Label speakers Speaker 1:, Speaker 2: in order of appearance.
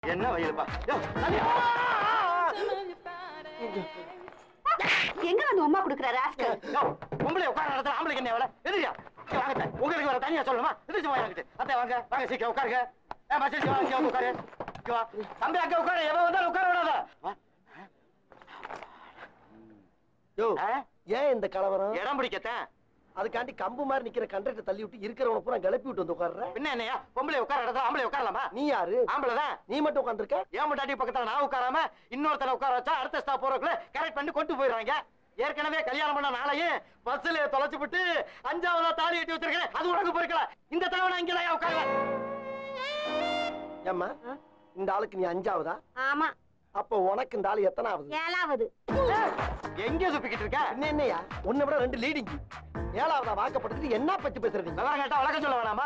Speaker 1: என்ன வயலுப்பா?
Speaker 2: எங்க வந்து உமா குடுக்குற ராஸ்கல்?
Speaker 1: பொம்பளை உட்கார இடத்துல ஆம்பளைக்கு என்ன வேலை? எதிரியா வாங்க, உங்களுக்கு வர தனியா சொல்லணுமா? எதிர்த்து வாங்கிட்டு அத்தை வாங்க வாங்க, சீக்கிரம் உட்காருங்க. உட்காரு தம்பி, அங்க உட்காரு. எவன் வந்தாலும் உட்கார விடாத.
Speaker 3: ஏன் இந்த கலவரம்?
Speaker 1: இடம் பிடிக்கத்தான்.
Speaker 3: அதுக்காண்டி கம்பு மாதிரி நிக்கிற கண்டக்டர் தள்ளி விட்டு இருக்கிறவன பூரா கிளப்பி விட்டு வந்து உட்கார்ற.
Speaker 1: பின்ன என்னையா பொம்பளை உட்கார இடத்துல ஆம்பளை உட்காரலாமா?
Speaker 3: நீ யாரு?
Speaker 1: ஆம்பளைதான்.
Speaker 3: நீ மட்டும் உட்காந்துருக்க.
Speaker 1: ஏன் முட்டாட்டி பக்கத்துல நான் உட்காராம இன்னொருத்தர உட்கார வச்சா அடுத்த ஸ்டாப் போறதுக்குள்ள கரெக்ட் பண்ணி கொண்டு போயிடுறாங்க. ஏற்கனவே கல்யாணம் பண்ண நாளையும் பஸ்ல தொலைச்சு விட்டு 5ஆவதா தாலி கட்டி வச்சிருக்கேன். அது உனக்கு பொறுக்கல. இந்த தடவை நான் இங்கதான் உட்காருவேன்.
Speaker 3: ஏம்மா, இந்த ஆளுக்கு நீ 5ஆவதா?
Speaker 2: ஆமா.
Speaker 3: அப்ப உனக்கு இந்த ஆளு எத்தனாவது?
Speaker 2: 7ஆவது.
Speaker 1: எங்க சுப்பிக்கிட்டு இருக்க?
Speaker 3: என்னையா உன்னை விட 2 லீடிங். 7ஆவதா வாக்கப்பட்டதுக்கு என்ன பத்தி பேசுறீங்க?
Speaker 1: விவரம் கேட்டா வழக்கம் சொல்ல வேணாமா?